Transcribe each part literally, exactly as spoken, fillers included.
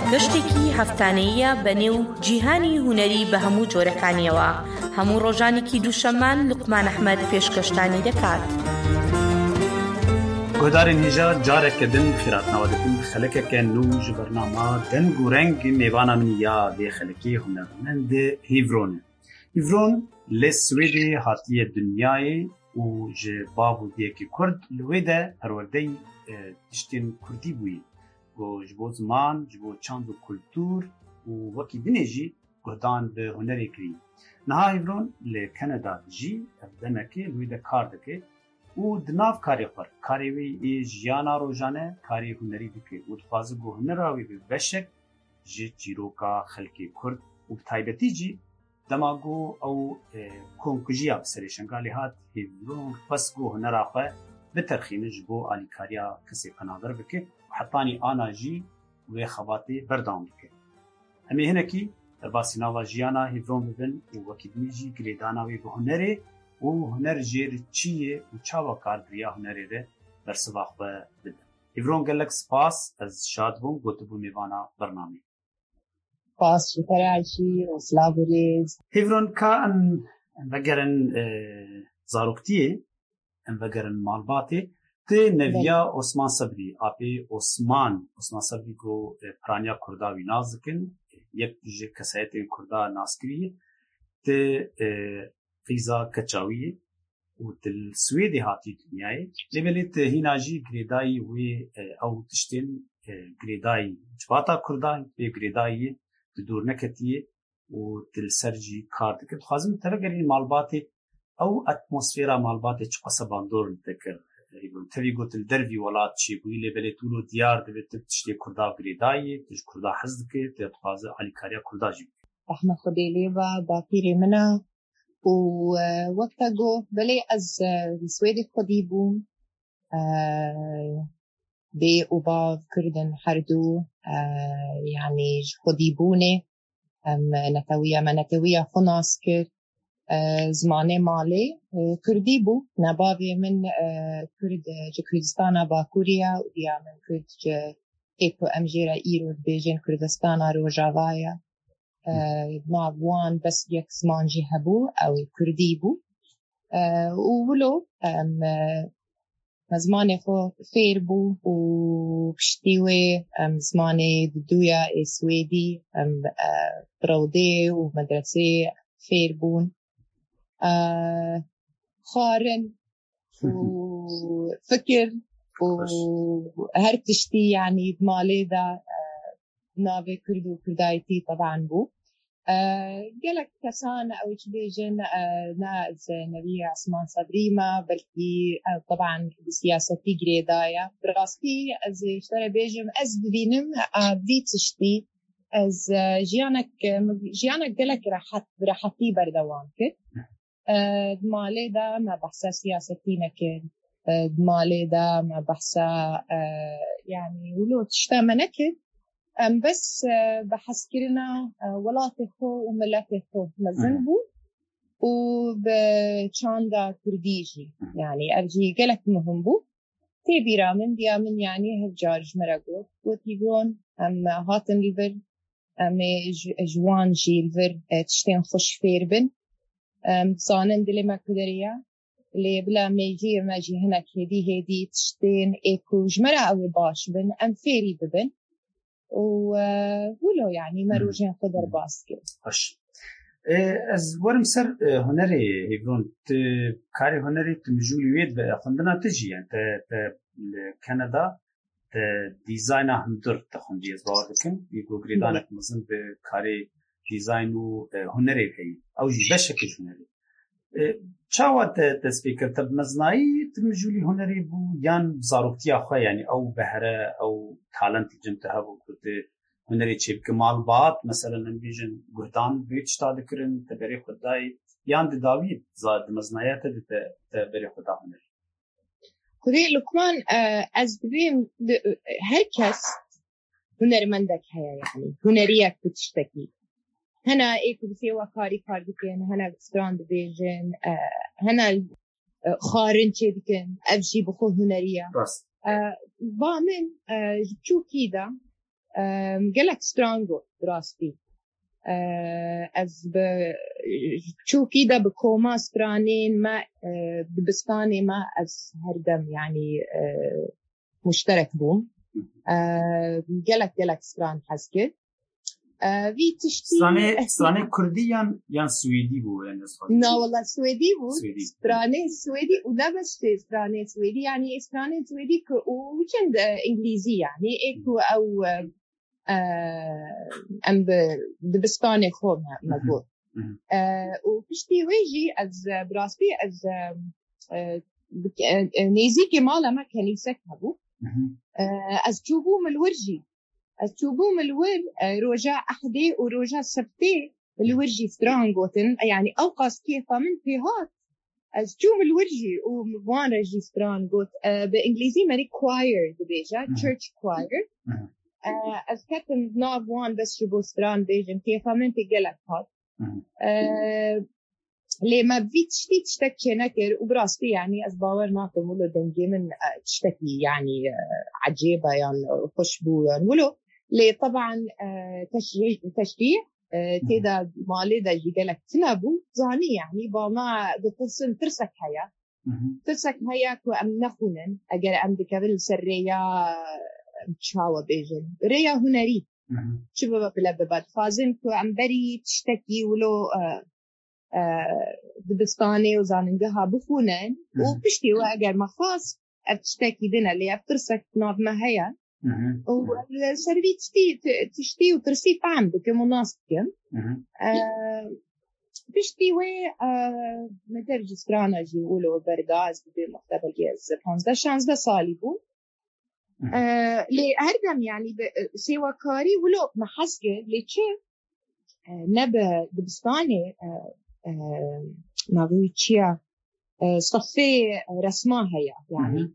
گەشتێکی هەفتانەیە بەنێو جیهانی هونەری بە هەموو جۆرەکانیەوە. هەموو ڕۆژانێکی دووشەممان لوقمان ئەحمەد پێشکەشتانی دەکات. گۆدارên hêja careke din xîratnawa dikin xelekeke nû ji bernama deng û reng mêvana min ya vê xelekê hunermend Hîvron e. Hîvron lê Swêdê hatiye dunyayê û ji bav û diyekî Kurd li wê de perwerdeyî tiştên Kurdî bûye. Ji bo ziman, ji bo çand û kultûr û wekî dinê jî guhdan bi hunerê kirî. Niha Hîvron li Kanada jî ev demekê li wê de kar dike û di nav karê xwe karê wê ê jiyana rojane karê hunerî dike û dixwaze ku hunera wê bi beşek ji çîroka xelkê Kurd û bi taybetî jî dema ku ew komkujiya bi serê şengalê hat Hîvron xwest ku hunera xwe biterxîne ji bo alîkariya kesê penaber bike û hetanî ana jî wê xebatê berdewam bike. Em ê hinekî derbasî nava jiyana Hîvron bibin û wekî dinê jî girêdana wê bi hunerê û huner jêr çi ye û çawa kargiriya hunerê de bersiva xwe bidin. Hîvron gelek spas, ez şad bûm gotibû mêvana bernamê. Spas ji Ferayşî, Oslabûrêz. Hîvron ka em em vegerin zaroktiyê, em vegerin malbatê ti neviya Osman Sebrî, apê Osman, Osman Sebrî ku piraniya Kurda wî naz dikin, yek ji kesayetên Kurda nazkirî ti Fîza Keçawiyê û di Swêdê hatî dunyayê. Lêbelê ti hîna jî girêdayî wê ew tiştên girêdayî civata Kurdan vê girêdayî di dûr neketiye û di li ser jî kar dike. Dixwazim te vegerîn malbatê ew atmosfêra malbatê çi qese bandor dikir. Tevî got li dervî welat çêbûyî lêbelê tu û diyar dibe tu tiştê Kurda girêdayî tu ji Kurda hez dike tu dixwaze alîkariya Kurda jî bike. Rehme Xwedê lê be bapîrê min e û wekta got belê ez li Swêdê xwedî bûm bê û bav Kurdin her du yanî ji xwedîbûnê em netewiya me netewiya xwe nas kir. Zimanê malê Kurdî bû, nebavê min Kurd ji Kurdistana Bakurî ye û diya min Kurd ji ê ku em jê re îro dibêjin Kurdistana Rojava ye. Nav wan bes yek ziman jî hebû ew ê Kurdî bû û wilo em me zimanê xwe fêr bû û piştî wê em zimanê didûya ê Swêdî em bi rewdê û medresê fêr bûn. Xwarin û fikir û her tiştî yanî di malê de navê Kurd û Kurdayîtî teban bû. Gelek kesan ew çi bêjin ne ez neviya Osman Sebrî me belkî teban bi siyasetî girêdaye. Bi rastî ez ji te re bêjim ez bibînim vî tiştî ez jiyanek jiyanek gelek rehet bi rehetî berdewam kir. Di malê de me behsa siyasetî nekir. Di malê de me behsa yanî wilo tişta me nekir. Em bes bi hezkirina welatê xwe û milletê xwe mezin bû û bi çanda Kurdî jî yanî ev jî gelek muhim bû. Tê bîra min diya min yanî hev car ji me re got got Hîvron em hatin li vir em ê ji wan jî li vir tiştên xweş fêr bin. Zanin dilê me ku deriya lê bila mêjiyê me jî hinek hêdî hêdî tiştên ê ku ji me re ew ê baş bin em fêrî bibin û wilo yanî me rojên xwe derbas kir. Baş. Ez werim ser hunerê Hîvron tu karê hunerê tu mijûlî wê dibe xwendina te jî yani te te li Kanada te dîzayna hundir te xwendî ez bawer dikim wî ku girêdanek mezin bi karê dîzayn û hunerê heye ew jî beşekî ji hunerê. Çawa te dest pê kir te bi mezinayî tu mijûlî hunerê bû yan zaroktiya xwe yanî ew behere ew talentê cem te hebû ku tu hunerê çêbike malbat mesela em bêjin guhdan vê tişta dikirin te berê xwe dayî yan di dawî di mezinaya te te te berê xwe da hunerê. Kurê Lukman ez dibêm her kes hunermendek heye yanî huneriyek bi tiştekî. Hena ê ku bi sêwa karî kar dikin, hena stran dibêjin, hena xwarin çê dikin, ev jî bi xwe hunerî ye. Ba min ji çûkî de قالك سترانجو براستي از شو كده بكوما سترانين ما ببستاني ما از هردم يعني مشترك بوم قالك قالك ستران حسكت في تشتي ستراني ستراني كرديا يعني سويدي بو يعني لا والله سويدي بو ستراني سويدي ولا بس ستراني سويدي يعني ستراني سويدي وكند انجليزي يعني ايكو او ام ببستاني خوم مقول وفشتي ويجي از براسبي از نيزيكي مالا ما كنيسة هبو از جوبوم الورجي از جوبوم الور روجا أحدي وروجا سبتي الورجي سترانغوتن يعني أوقاس كيفا من فيهات از جوم الورجي ومبوان رجي سترانغوت بإنجليزي ماري كواير دبيجا church choir از كتن نابوان بس جبو ستران بيجن كيفا من في قلق هات لما بيتشتي تشتكي نكر وبراستي يعني از باور ناكم ولو دنجي من تشتكي يعني عجيبة يعني خشبو يعني ولو لي طبعا تشجيع تشجيع تيدا مالي دا جيدلك تنابو زاني يعني باما بتصن ترسك هيا ترسك هيا كو أم نخونن أجر أم بكبل سرية متشاوى بيجن ريا هنري شباب بلببات فازن كو أم بري تشتكي ولو دبستاني وزاننجها بخونن وبشتي وأجر مخاص أتشتكي دينا اللي أفترسك ناب ما هيا والسربي تشتي تشتي وترسي فعم بكمناسكم بشتي وي مدرج سترانا جي يقولوا برداز بمختبر جيز بانزدا شانزدا صالبون لي هردم يعني سوى كاري ولو محسجة ليش نبى دبستاني نبوي تشيا صفي رسمها هي يعني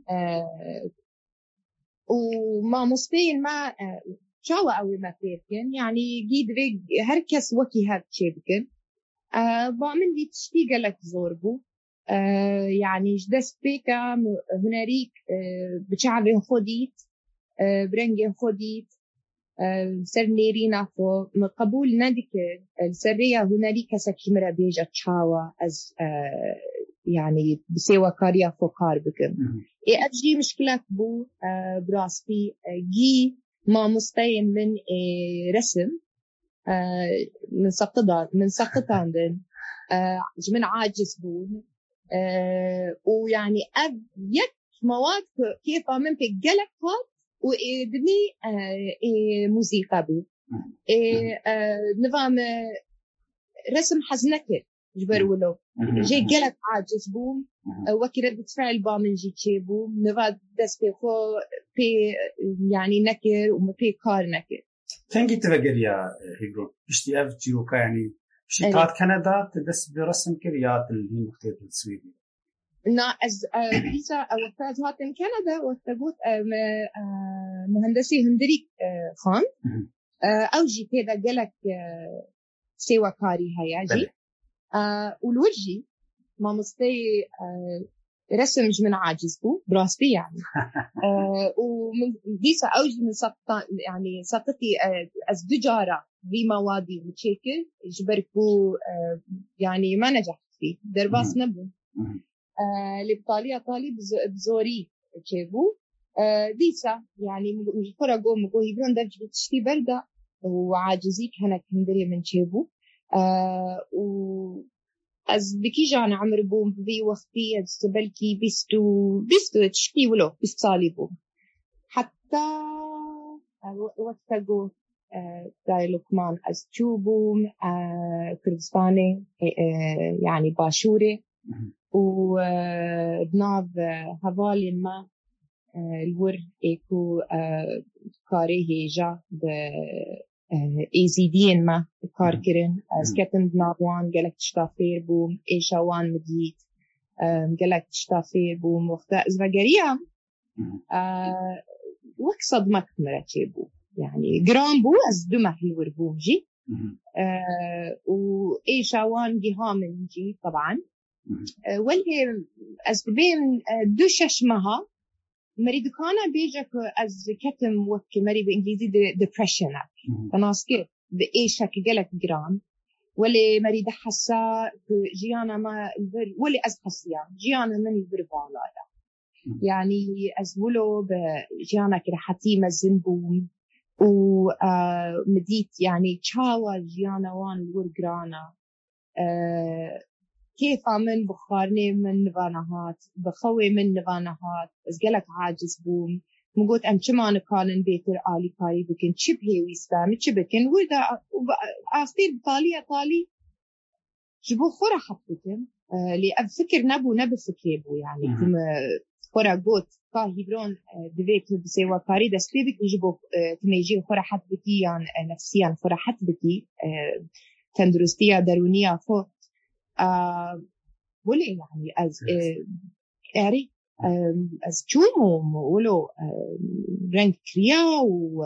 وما مستين ما شاوة أوي ما فيكن يعني جيد ريج هركس وكي هاد شيبكن بعمل لي تشتي قالك زوربو يعني جدس بيكا هناريك بشعبين خديت برنجين خديت سرنيرينا فو قبول نادك السرية هناريك سكيمرا بيجا شاوة از يعني بسيوا كاريا فوكار بكم إيه أجي مشكلة بو براستي جي ما مستين من رسم من سقطان من سقطان دن من عاجز بون ويعني أب يك مواد كيف من في جلكات وإدني موسيقى بو نظام رسم حزنكر جبر ولو جي جلك عاجز بوم وكي ردة فعل بامن جي تشيبو نفاد دس بي خو بي يعني نكر وما بي كار نكر تنجي تفكر يا هيجرون بشتي أف جيروكا يعني شيكات كندا تدس برسم كريات اللي هي مختلفة السويدي نا از بيسا وقتاز هاتن كندا وقتاقوت مهندسي هندريك خان أو جي كده جلك سيوا كاري هيا جي آه والورجي ما مستي آه رسم من عاجز بو براستي يعني آه ومن ديسا أوجي من سقطة يعني سقطي آه از دجارة في موادي وتشيكل جبركو آه يعني ما نجحت فيه درباس نبو آه لبطالية طالب بزوري تشيبو آه ديسا يعني فرقو مقو يبرون درج بتشتي بردة وعاجزيك هنا كندري من تشيبو آه و از بكي جانا عمر بوم بي وقتي استبلكي بيستو بيستو تشكي ولو بيستالي بوم حتى وقت جو داي لقمان از تشوبوم كردستاني يعني باشوري وبناب هفالي ما الور ايكو كاري هيجا ب ايزيدين ما كاركرن سكتن بنابوان قالك تشتافير بوم ايشاوان مديت قالك تشتافير بوم وقتا ازفاقريا وك صدمك مراتي بو يعني جرام بو از دمه الور بوم جي وايشاوان جهامن جي طبعا والهي از بين دو ششمها مريد كان بيجك از كتم وك مري بإنجليزي depression تناسكت بأي شكل جلك جرام ولا مريد حسا جيانا ما البر ولا از حسيا جيانا من البر بالا يعني أزولو بجيانا كده حتيمة زنبوم ومديت يعني تشاوى جيانا وان الورقرانا أه كيف من بخارني من نفانهات بخوي من نفانهات أزقلك عاجز بوم مقول أم شمان كان بيتر آلي كاري بكن شبهي ويسفام شبكن وإذا أفتي بطالية طالي جبو خورا حطتم أه لي أفكر نبو نبو فكريبو يعني كم خورا قوت كاهيبرون دفيت بسيوا كاري دستيبك يجبو تميجي خورا حط بكي يعني نفسيا خورا حط بكي تندرستية درونية فو ولا يعني از أري از شومو ولو رنك كريا و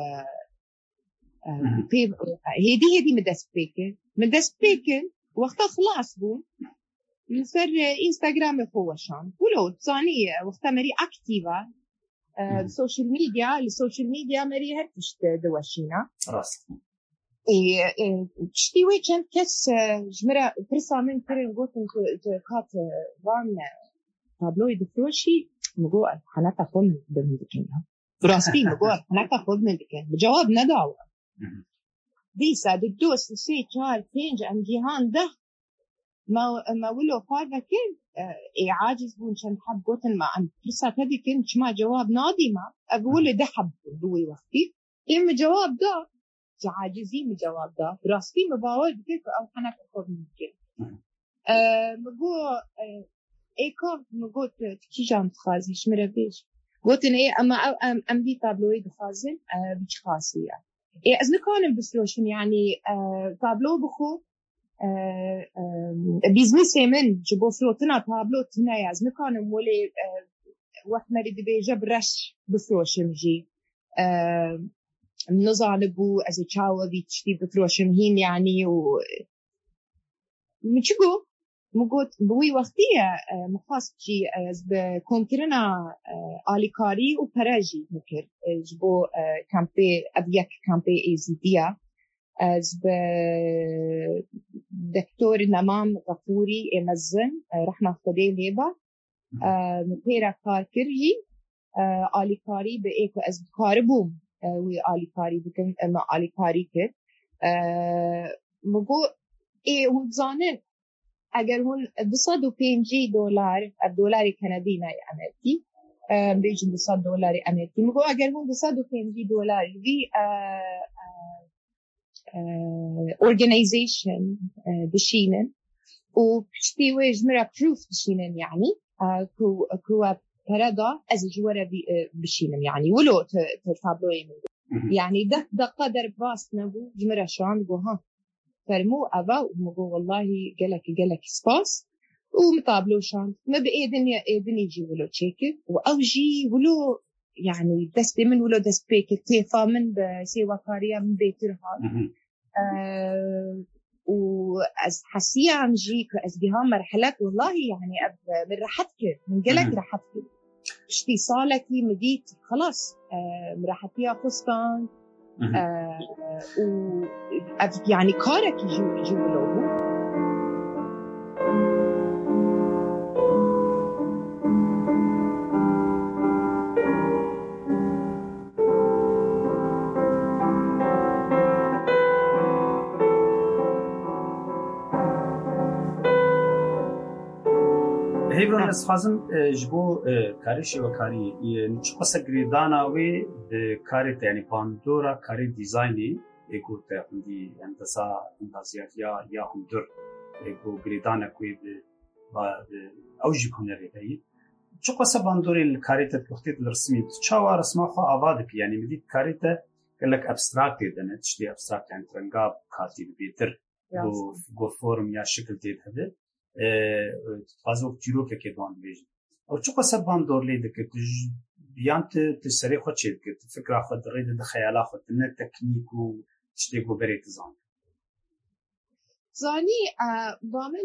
هدي هدي مدسبيكن مدسبيكن وقت خلاص بون نصير إنستغرام خوشان ولو تصاني وقت مري أكتيفة السوشيال ميديا السوشيال ميديا مري هرتشت دوشينا راس إيه تشتي ويجن كس جمرة برسا من كرين قوتن كات وان تابلوي دفروشي مقول حناتا خود من دكينها براسبي مقول حناتا خود من دكين بجواب ندعوة ديسا ددوس سي شهر تنج عن جيهان ده ما ما ولو فارغة كن إيه عاجز بون شن حب قوتن ما عن برسا تدي كن شما جواب نادمة أقول ده حب دوي وقتي إيه جواب ده عاجزين من جواب ده براسي مباور بكيف أو حنا كخوف ممكن أه مقول أه إيكو مقول تكيجان تخازي شمرة بيش قلت إن إيه أما أم أم دي تابلوي دخازن أه بيش خاصية إيه أزن كانوا بسلوشن يعني أه تابلو بخو أه أه بيزنسي من جبوا فلوتنا تابلو تنايا أزن كانوا مولي أه وقت مريد بيجاب رش بسلوشن جي أه نزعلبو از چاو بیچتی بتروشم هین يعني و مچگو مگوت بوی وقتیه مخواست جی از بکنکرنا آلیکاری و پراجی مکر جبو کمپی ابیک کمپی ایزیدیا از ب دکتور نمام غفوری امزن رحمه خدای لیبا مکیرا کار کرجی آلیکاری به ایک از کاربوم وی آلیکاری بکن ما آلیکاری کرد مگو ای هم زانن اگر هون دوصد و پنجی دلار دلاری کانادی نه امریکی بیش دوصد دلار امریکی مگو اگر هون دوصد و پنجی دلار وی organization بشینن و پشتی ویج مرا proof بشینن يعني كو كو فردا از جواره بشینن يعني ولو تتابلوي من يعني ده ده قدر باس نبو جمرة شان بوها فرمو أبا ومقو والله جلك جلك سباس ومطابلو شان ما بإيدن إيدن يجي ولو تشيكل وأوجي ولو يعني دست من ولو دست بيك تيفا من بسيوا كاريا من بيترها أه وأز حسيا عم جيك أز بها مرحلات والله يعني أب من راحتك من جلك راحتك اشتي صالتي مديت خلاص آه مرحتيها فستان آه و يعني كارك يجو يجو له هیبرون از خازم جبو کاری شوکاری نچ قصه گریدانا وی کاری یعنی باندورا کاری دیزاینی اگو تهندی اندسا اندازیات یا یا هندر اگو گریدانا کوی با اوجی کنری بی چه قصه باندوری الکاری تطبیقات الرسمی چهار رسمه خو آواد کی یعنی مدید کاری ت کلک ابستراکت دنه چی ابستراکت یعنی ترنگاب کاتی بیتر گو گو فرم یا شکل دید هده فازوق جیرو که کدوان بیشتر. او چه قصه باندورلی دکت بیانت تسری خود چید که فکر خود رید دخیالا خود نه تکنیک و چی کو برید زان. زانی با من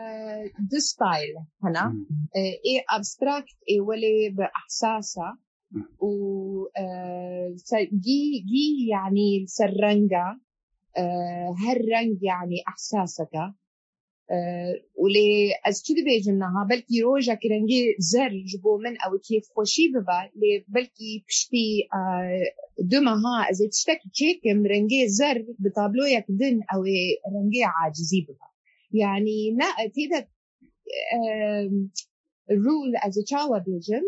دو ستایل هنا ای ابستراکت ای ولی به احساسه و جي جي يعني سرنجا هالرنج يعني احساسك ولي از كده بيجنها بلكي روجا كرنجي زر جبو من او كيف خوشي ببا لي بلكي بشتي دما ها از تشتكي تشيكم رنجي زر بطابلويك دن او رنجي عاجزي ببا يعني نا تيدا rule as a chawa بيجن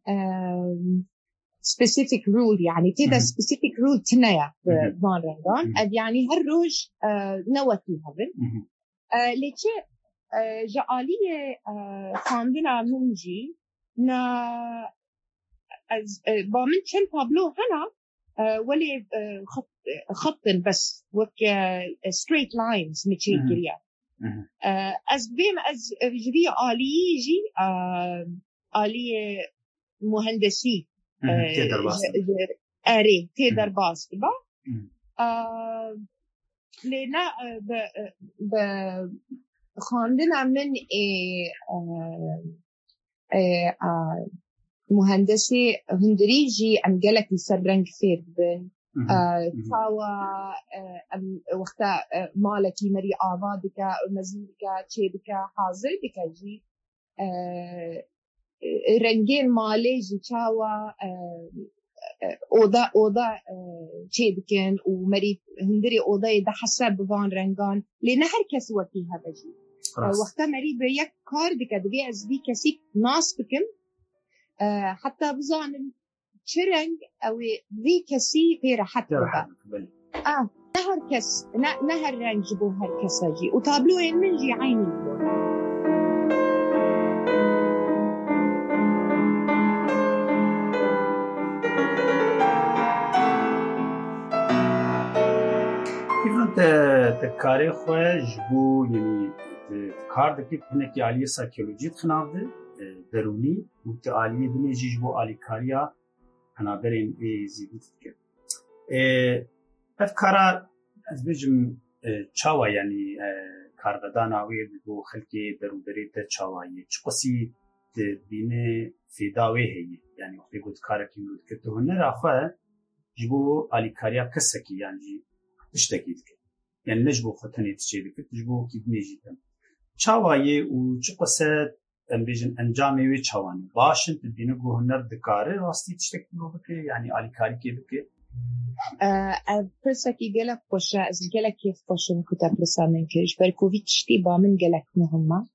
specific rule يعني تيدا specific rule تنايا بان رنجان اد يعني هالروج نوتي هبن ليش جعالية خاندنا منجي نا از بامن كم تابلو هنا ولي خط خط بس وك straight lines متشي كريا از بيم از جدي آلية جي آلية مهندسي تقدر باس أري تقدر باس با لنا ب ب خاندنا من مهندسي هندريجي أم جلك يسرنج فير بن تاوا وقتا مالكي مري آبادك مزيدك تشيدك حاضر بك جي رنجين مالي جي تاوا اوضا اوضا تشيدكن ومري هندري اوضا ده حسب بان رنگان لنا هر کس وکی هذا جي وقتا مري بيك كار دك دبي از بي كسي ناس بكم حتى بزان شرنج او ذي كسي في حتى اه نهر كس نهر رنج بو هر كساجي وطابلوين من جي عيني تكاري خوش بو يعني تكار دكي بنكي عالية سايكولوجيت خنابده دروني وتعالية بنيجي بو عالي كاريا خنابرين اي زيدت كر افكارا از بيجم چاوا يعني كارغدانا وي بو خلقي درو بريت چاواي چقسي دبينه فداوي هي يعني وقت قلت كاركي مود كتو هنر اخوا جبو عالي كاريا كسكي يعني اشتكيت يعني نجبو خطني تشيلك تجبو كيد نيجيتم چاواي و چقسه ام بيجن انجامي وي چاوان باشن تبينه گو هنر دكاره راستي تشتكي بك يعني عالي كاري كي بك ا برسكي گلك خوش از گلك كيف خوشن كتاب رسامن كيش بركوفيتش تي با من گلك مهمه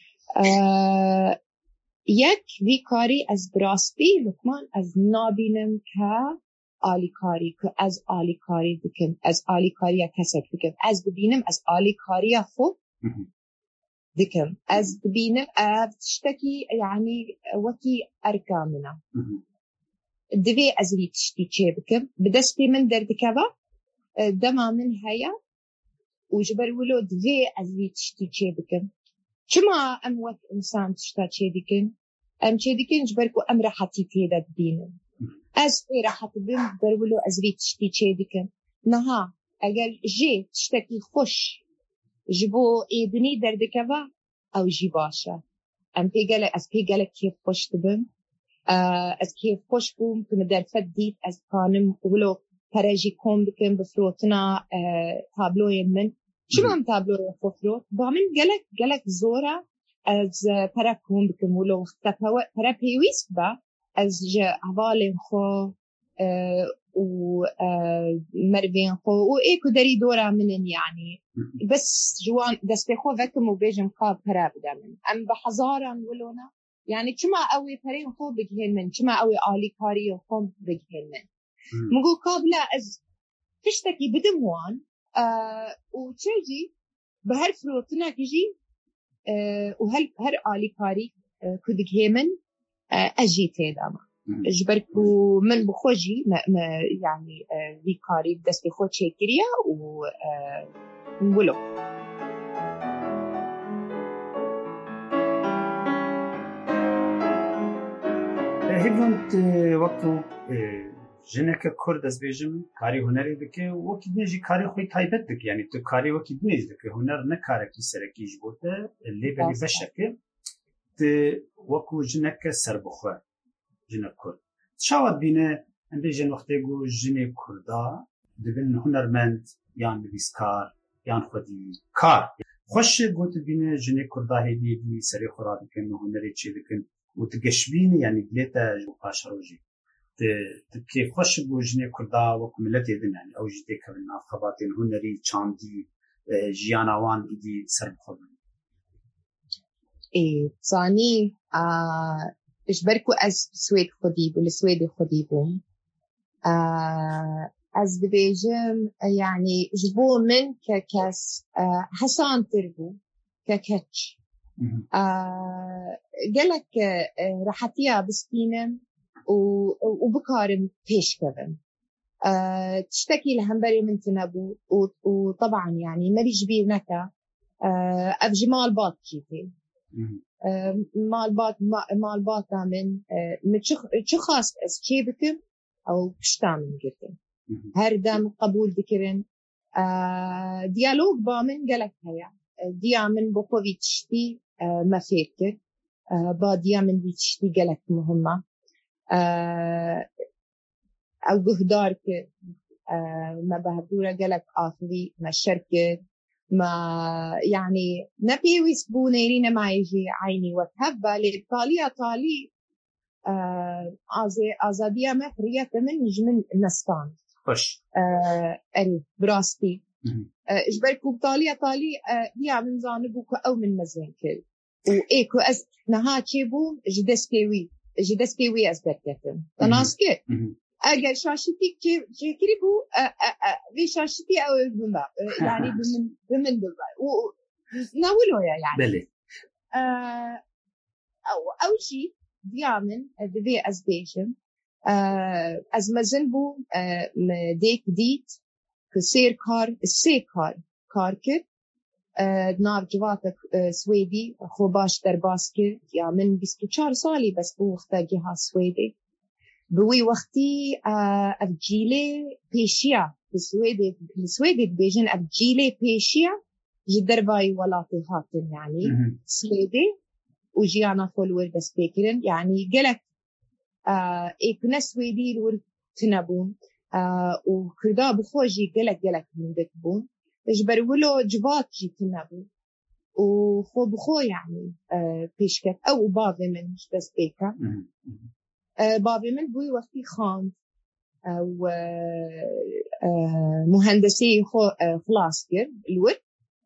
ا یک وی کاری از براستی لقمان از نابینم که عالی کاری که از عالی کاری بکن از عالی کاری کسب بکن از ببینم از عالی کاری خوب بکن از ببینم تشتكي يعني وكي أركامنا دوی از وی تشتی چه بکن بدستی من دردکبا دما من هيا وجبر ولو دوی از وی تشتی چه بکن چما ام وقت انسان تشتا چه بکن ام چه بکن جبركو ام راحتي تيدا ببینم از في راحت بم برولو از وی تشتی چه بکن نها اگر جي تشتكي خوش جبو ايدني دردكبا او جي باشا ام بيقالك از بيقالك كيف خوش تبم از كيف خوش بوم كنا در فديت از كانم ولو تراجي كوم بكم بفروتنا تابلوين من شو هم تابلوين بفروت بعمل قالك قالك زورا از ترا كوم بكم ولو ترا ترا بيويس با از جا عوالين خو و مربين خو وإيكو داري دورا منن يعني بس جوان دستي خو ذكم وبيجم قاب هراب دامن أم بحزارا ولونا يعني كما قوي فريق خو بجهن من كما قوي عالي كاري وخو بجهن من مقول قاب لا أز تشتكي بدموان آه وتشجي بهر فروتنا كجي آه وهل هر عالي كاري آه كدجهن من آه أجي تداما جبركو من بخوجي ما ما يعني ذي كاري بدستي خو تشكريا و نقولو هيفنت وقتو جنك كرد از بيجم كاري هنري دكه وقت نجي كاري خوي تايبت دك يعني تو كاري وقت نجي دك هنر نكاركي سركي جبوته اللي بلي بشكه ت وقو جنك سر بخو جنك كرد شاوت بینه اندی جن وقتی گو جنی کردا دبن هنرمند یان نویسکار یان خودی کار خوش گوت بینه جنی کردا هدی دی سری خورا دکن و هنری چی دکن و تگشبین یعنی گلیتا جو پاشروجی تبكي خوش بوجني كردا وكملتي دين يعني أو جدي كبرنا خباتين هنري چاندي جيانا وان إدي سرب خبرنا إيه صاني آه إيش بركو أز سويد خديب ولا سويدي خديبهم آه أز ببيجم يعني جبو من ككاس آه حسان تربو ككتش آه قالك آه راحتيها بسكينة وبكارم بيش كذا أه تشتكي لهمبري من تنبو وطبعا يعني مري جبير نكا أه أف جمال باط كيتي أه مال باط مال باط من أه متشو خاص أس كي بكم أو بشتامن جدا هردم قبول ذكرن أه ديالوج بامن قالك هيا ديا من بوكوفي تشتي أه ما فكر أه با ديا من دي تشتي قالك مهمة أو جهدارك ما بهدورة جلك آخري ما الشركة ما يعني نبي ويسبونيرين ما يجي عيني وتهبى لطالية طالي آزادية ما حرية من جمن نستان خوش أري براستي إجبركو بطالية طالي ديا من زانبوك أو من مزين كل وإيكو أز نها تشيبو جدسكيوي جدسكيوي أزدرتهم تناسكي أجل شاشتي كيري بو في شاشتي أو بما يعني بمن بمن دبا وناولو يعني بلي أو أو شيء ديامن دبي أزبيشن أز مزنبو ديك ديت كسير كار السير كار كاركر ناف جواتك سويدي خو باش درباسكر يا من بيستو چار سالي بس بو وقتا جهاز سويدي بوي وقتي أفجيلي بيشيا بسويدي بسويدي بيجن أفجيلي بيشيا جدرباي ولاتي هاتن يعني سويدي وجيانا فولور بس بيكرن يعني قلك إيكنا سويدي الور تنبون وكردا بخوجي قلك قلك من بكبون اجبرولو جبات جي تنبو وخو بخو يعني بيشكت أو بابي من مش بس بيكا بابي من بوي وقتي خان أو مهندسي خو خلاصكر الود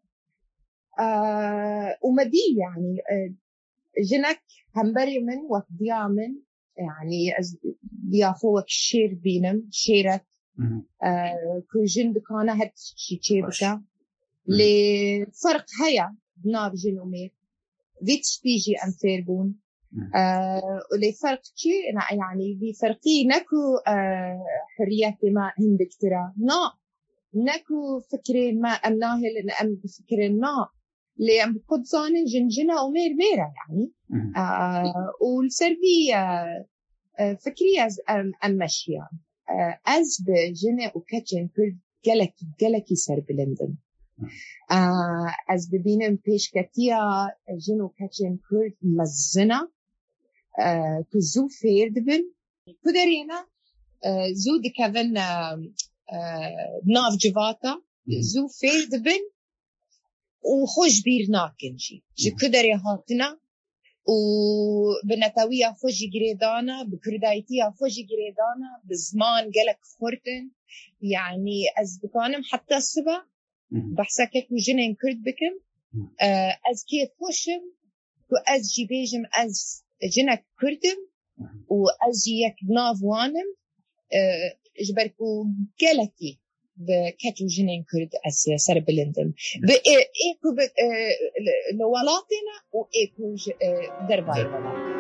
ومدي يعني جنك همبري من وقت ديامن يعني بياخوك شير بينم شيرك كل جن بكانا هاد شي تشيبكا لفرق هيا بناب جنومير فيتش تيجي أمثيربون ولي فرق شي يعني في فرقي نكو حرية ما هندك ترى نا نكو فكرين ما أمناه لأن أم بفكرين نا اللي أم بقدسان جنجنة ومير ميرة يعني والسربي فكري أم أمشيا از به جنه و کچن کرد گلکی گلکی سر بلندن از ببینم پیشکتیا جن و کچن کرد مزنه که زو فیرد بن کدرینا زو دکون ناف جواتا زو فیرد بن و خوش بیر ناکن جی جی کدری هاتنا وبنتاوية خوشي جريدانا بكردايتية خوشي جريدانا بزمان قلق خورتن يعني أز بكانم حتى السبا بحسكك وجنين كرد بكم أز كيف خوشم وأز جيبيجم أز جنك كردم وأز يك نافوانم جبركو قلقي بكتو جنين كرد أس سر بلندم بإيكو لولاتنا وإيكو درباي ولات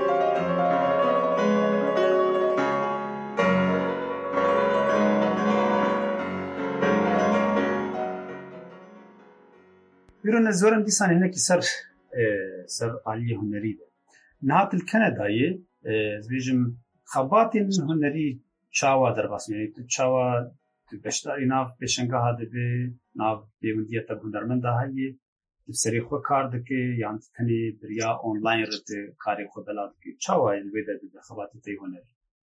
بيرون الزورم دي سان هناك سر سر عالية هنري نهات الكنداية زبيجم خباتي هنري شاوا درباس يعني شاوا بشتاری ناف پیشنگاه هده به ناف بیوندیت هنرمند هایی سری خو کار دکه یعنی تنی دریا آنلاین رت کاری خود دلات که چاوای ویده به خباتی تی هنری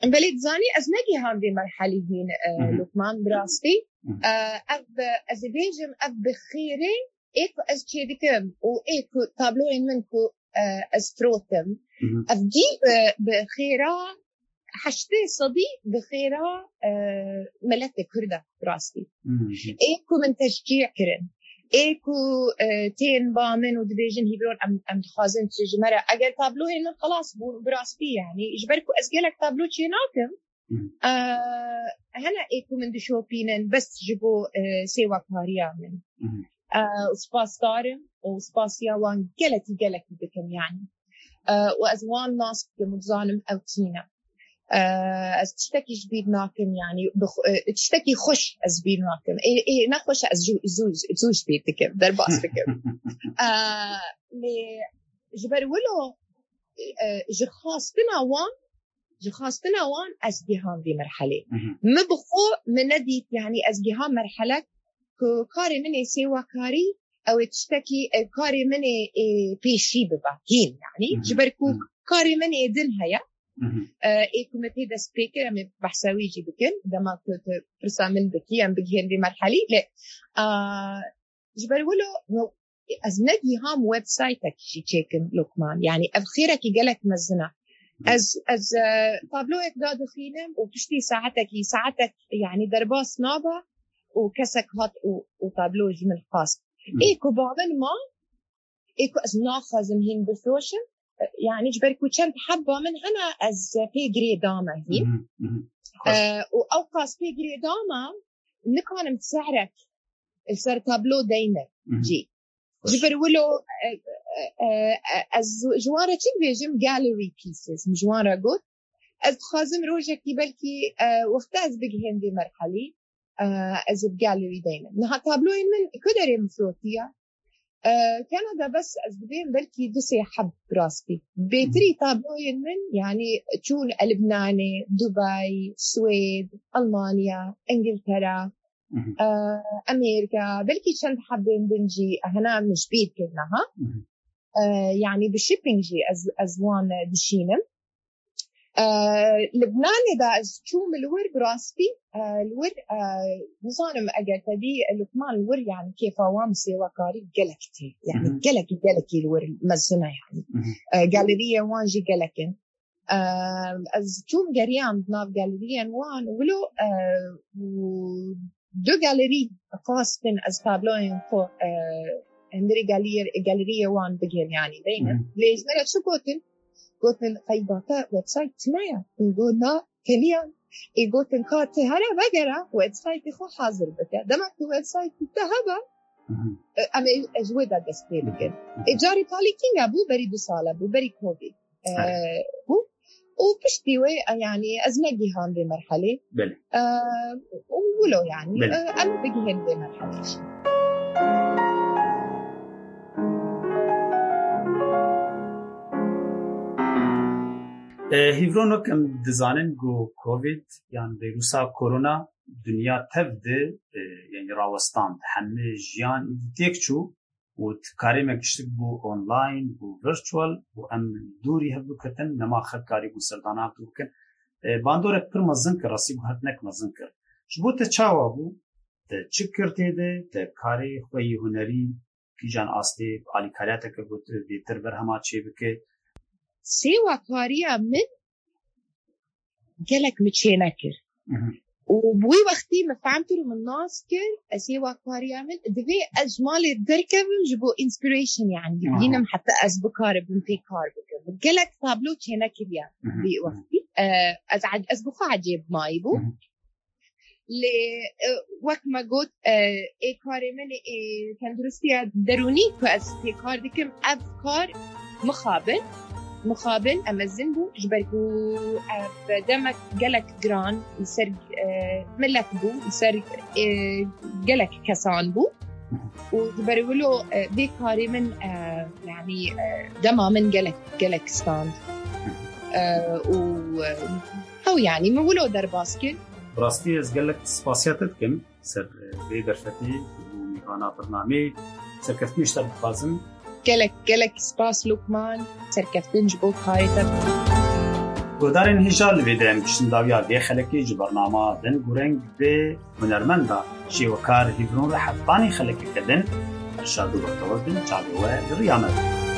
بلد زاني أزمجي هام بمرحلة هين لقمان براستي أب أزبيجم أب بخيري إيكو أزكيدكم وإيكو تابلوين منكو أستروتم أفجي بخيرا حشتي صديق بخيرا ملتك هردا براستي إيكو من تشجيع كرن إيكو تين بامن ودبيجن هيبرون أم أم خازن تجمرة أجل تابلو هنا خلاص براستي يعني إجبركو أسجلك تابلو تشيناكم آه هنا إيكو من دشوبينن بس جبو آه سوا كاريا من آه وسباس دارم وسباس يوان جلتي جلتي بكم يعني آه وأزوان ناس كمتظالم أو تينا آه تشتكي جبيدناكم يعني بخ... آه تشتكي خش أزبيدناكم إيه إيه نخش أزوج زوج زوج بيتكم درباس بكم آه لي جبر ولو آه جخاصتنا وان جخاصتنا وان أزجيهان دي مرحلة مبخو منديت يعني أزجيهان مرحلة كاري مني سوا كاري أو تشتكي كاري مني بيشي بباكين يعني جبركو كاري مني دنها يا إيكو متى سبيكر أمي بحسويجي بكن دما كنت برسامن بكي أم بجهن دي مرحلة لا جبر ولو أزنجي هام ويب سايتك شي تشيكن لقمان يعني أبخيرك يجلك مزنا از از تابلوك دا دخينم وبتشتي ساعتك ساعتك يعني درباس نابا وكسك هات وتابلو جمل خاص ايكو بعضن ما ايكو از ناخذ هين بثوشن يعني جبركو كنت حبة من هنا از بيجري داما هي آه واوقاس بيجري داما نكون متسعرك السر تابلو دينر جي جبر ولو از جوارة چی بیجم gallery pieces مجوارة قد از خازم روجه کی بلکی وقت از بگهن دی مرحلی از gallery دينا نها تابلوين من كدري مفروتية كندا بس از بدين بلكي دسي حب براسبي بيتري تابلوين من يعني تشون لبناني دبي السويد ألمانيا إنجلترا آه، أمريكا بلكي كنت حابين بنجي هنا مش بيد كلها آه، يعني بالشيبينج جي أز أزوان دشينم آه، لبنان دا شوم الور براسبي آه، الور آه، نظام أجل تدي لقمان الور يعني كيف وام سوا كاري جلكتي يعني جلك جلكي الور مزنا يعني آه، جاليريا وان جي جلكن آه، از شوم جريان بناف جاليريا وان ولو آه، دو جاليري خاصة از تابلوين خو هندري جالير جاليريا وان بجيل يعني دايما ليش مرة شو قلتن قلتن خيباتا ويب سايت تنايا نقولنا كليان يقولن كارتي هلا بقرا ويب سايت خو حاضر بك دمك ويب سايت تهبا أما أجودة دستي بكن إجاري بالي كينغ أبو بري بصالة أبو بري كوفيد هو وبشتيوي يعني أزمجي هان بمرحلة بله آه ولو يعني آه أنا بجي هان بمرحلة هیورونو کم دزانن گو کووید یان ویروسا کرونا دنیا تبده یعنی راوستان همه جیان تکچو و کاری مکشت بو آنلاین بو ورچوال بو ام دوری هبدو کتن نما خد کاری بو سردانات بو کن باندور پر مزن کر راسی بو هت نک مزن کر جبو ته چاوا بو ته چکرته ده ته کاری خوی هنری کی جان آستی علی کاریات که بو بیتر برهما چی بکه سیوا کاریا من گلک مچینکر وبوي وقتي ما فهمت له من الناس كل أسيوا كاريا من دبي أجمال الدركة بنجبو إنسبيريشن يعني جبينا آه. حتى أسبكار بنفي كار بكر بقولك تابلو كنا كريا بي وقتي أزعج أسبخو عجيب ما يبو ل وقت ما قلت إيه كاري من إيه كان درستي دروني كأسبي كار دكم أفكار مخابل مخابل أمازن بو جبركو بدمك جلك جران يصير ملك بو يصير جلك كسان بو وجبرولو دي كاري من يعني دما من جلك جلك ستاند و هو يعني مولو در باسكت براستي از جلك سباسياتت كم سر بيدر فتي وميكانا برنامج سر كفتي اشتر بخازم جلك جلك سباس لقمان سركفتنج بو خايتر گودارên hêja li vê de em kiştin dawiya vê xelekê ji bernama din gureng vê hunermenda şêwekar hîvron re hevpanî xelekeke din Erşad û Bextewar bin çavê we li riya me.